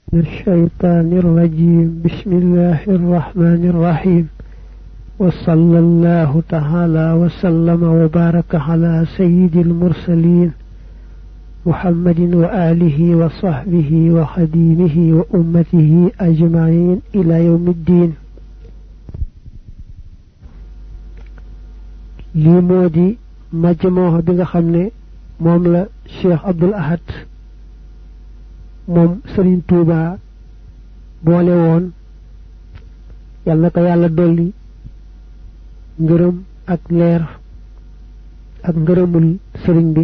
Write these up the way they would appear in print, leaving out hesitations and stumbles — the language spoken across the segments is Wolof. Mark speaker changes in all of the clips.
Speaker 1: الشيطان الرجيم بسم الله الرحمن الرحيم وصلى الله تعالى وسلم وبارك على سيد المرسلين محمد وآله وصحبه وخديمه وأمته أجمعين إلى يوم الدين. لمودي مجموعة بيغا خامني موم لا شيخ عبد الأحد moom Serigne Touba boole woon yàlla na ko yàlla dolli ngërëm ak leer ak ngërëmul sëriñ bi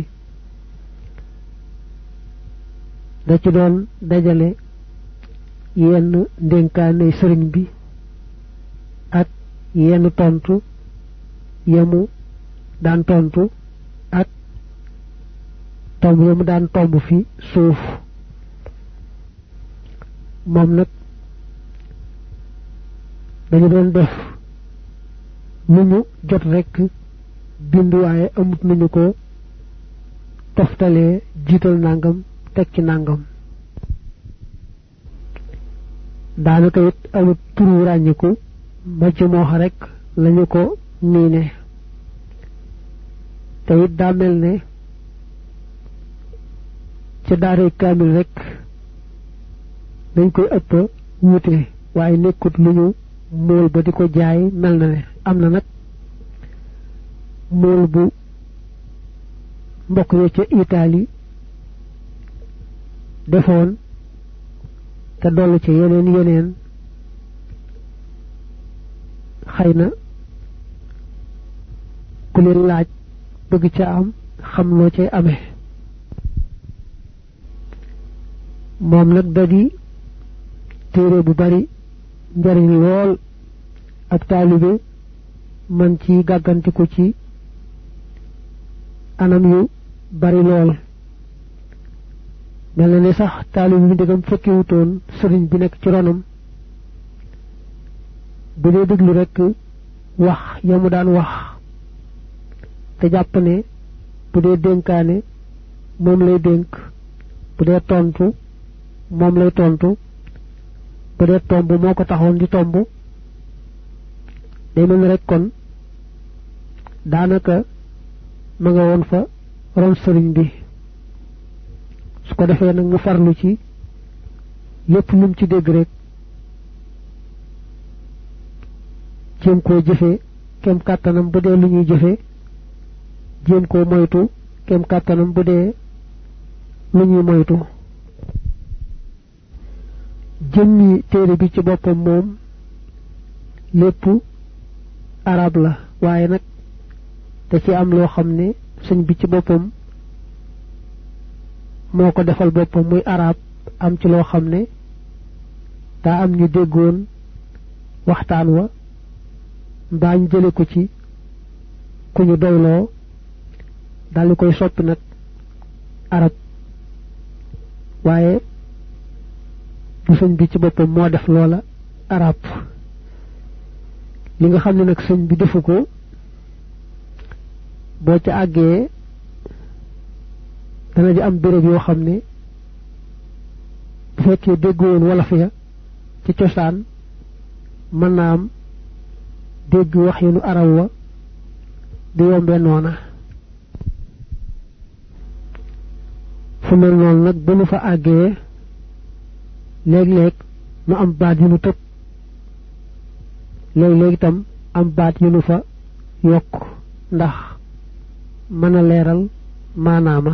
Speaker 1: da ci doon dajale yenn ndénkaane sëriñ bi ak yenn tontu yamu daan tontu ak tomb yamu daan tomb fi suuf moom nag dañu doon def lu ñu jot rekk bind waaye amut nañu ko toftalee jiital nangam teg ci nangam daanaka it amut turu ràññiku ba ci moox rekk lañu ko niine te it daa mel ne ca daaray kaamil rekk dañ koy ëpp wuute waaye nekkut lu ñu mool ba di ko jaay mel na ne am na nag mool bu mbokk ya ca Italie defoon te dollu ci yeneen xëy na ku leen laaj bëgg ca am xam loo cay amee moom nag da di téere bu bari njariñ lool ak taalibe man ci gàggantiku ci anam yu bari lool mel na ne sax taalibe bi ndegam fekkiwutoon sëriñ bi nekk ci ronam bu dee déglu rekk wax yamu daan wax te jàpp ne bu dee dénkaane moom lay dénk bu dee tontu moom lay tontu bu dee tomb moo ko taxoon di tomb day mel ni rek kon daanaka ma nga woon fa ron sëriñ bi su ko defee nag mu farlu ci lépp lum ci dégg rek jéem koo jëfe kem kàttanam bu dee lu ñuy jëfe jéem koo moytu kem kàttanam bu dee lu ñuy moytu jëmmi téere bi ci boppam moom lépp arab la waaye nag da ci am loo xam ne sëñ bi ci boppam moo ko defal boppam muy arab am ci loo xam ne daa am ñu déggoon waxtaan wa mbaa ñu jële ko ci ku ñu doyloo daldi koy soppi nag arab waaye du sëñ bi ci boppam moo def loola arab li nga xam ne nag sëñ bi defu ko boo ca àggee dana di am béréb yoo xam ne bu fekkee déggoon wolof ya ci cosaan mën naa am dégg wax yi nu arab wa di yombe noona fu mel noonu nag bu nu fa àggee léeg-léeg nu am baat yu nu tëb léeg-léeg itam am baat yu nu fa yokk ndax mën a leeral maanaama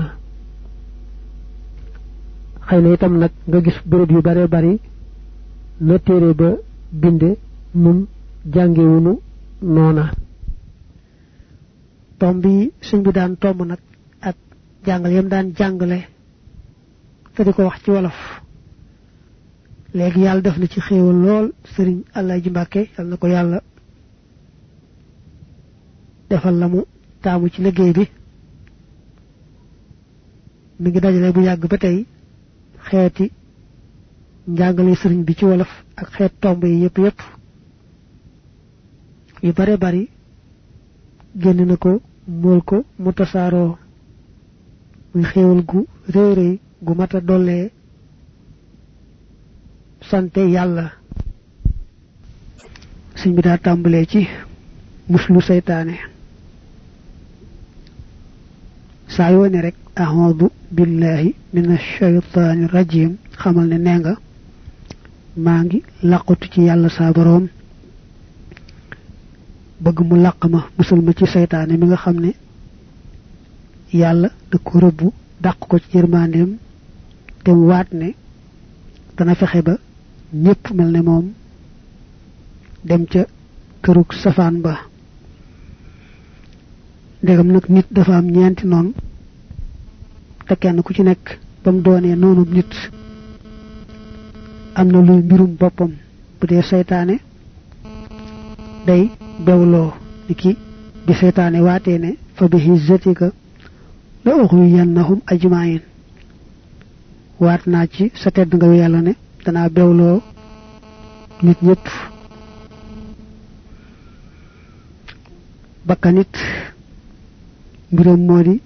Speaker 1: xëy na itam nag nga gis bërëb yu bare bari na téere ba binde nun jàngewunu noona tomb yi sëñ bi daan tomb nag ak jàngale yam daan jàngale te di ko wax ci wolof léegi yàlla def na ci xéewal lool sëriñ Alaaji Mbàkke yal na ko yàlla defal la mu taamu ci liggéey bi mi ngi dajale bu yàgg ba tey xeeti njàngale sëriñ bi ci wolof ak xeet tomb yi yépp yu bare bari génn na ko mool ko mu tasaaroo muy xéewal gu réy réy gu mata dollee sante yàlla sëñ bi daa tàmbalee ci muslu seytaane saa yoo ne rek a'udhu billahi minash shaytaani rajim xamal ne nee nga maa ngi laqatu ci yàlla saa boroom bëgg mu laq ma musal ma ci seytaane mi nga xam ne yàlla da ko rëbbu dàq ko ci yërmandeem te mu waat ne dana fexe ba ñépp mel ne moom dem ca kërug safaan ba ndegam nag nit dafa am ñeenti noon te kenn ku ci nekk ba mu doonee noonu nit am na luy mbirum boppam bu dee seytaane day bewloo ni ki bi seytaane waatee ne fa bi hizzatika la ughwiyannahum ajma'in waat naa ci sa tedd nga yàlla ne danaa bewloo nit ñëpp bakkanit mbiram moo di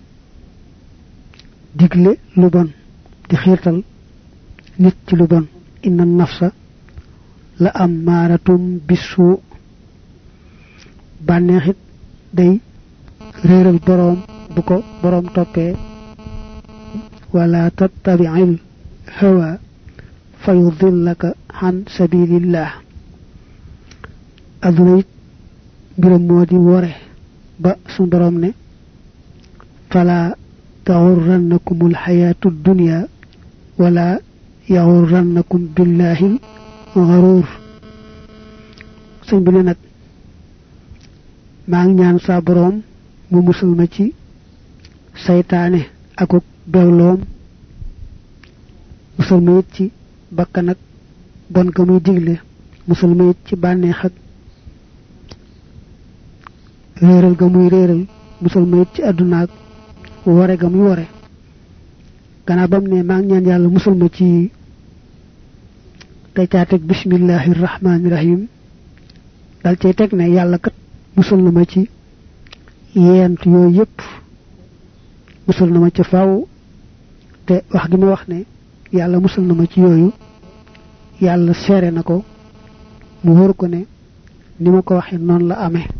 Speaker 1: digle lu bon di xiirtal nit ci lu bon inna nafsa la ammaratum bisu bànneexit day réeral boroom bu ko boroom toppee wala tattabi'il hawa fayudillaka an sabilillah aduna it mbiram moo di wore ba sun boroom ne fala taghurrannakumul hayatud dunya wala yaghurrannakum billahi gharur sëñ bi ne nag maa ngi ñaan sa boroom mu musal ma ci saytaane akuk bewloom musal ma it ci bakkan ak bon ga muy digle musal ma it ci bànneex ak réeral ga muy réeral musal ma it ci àdduna ak wore ga muy wore gannaaw bam ne maa ngi ñaan yàlla musal ma ci tey caa teg bismillahi rahmaani rahim dal cay teg ne yàlla kat musal na ma ci yent yooyu yépp musal na ma ca faaw te wax gi ma wax ne yàlla musal na ma ci yooyu yàlla seere na ko mu wóor ko ne ni ma ko waxee noonu la amee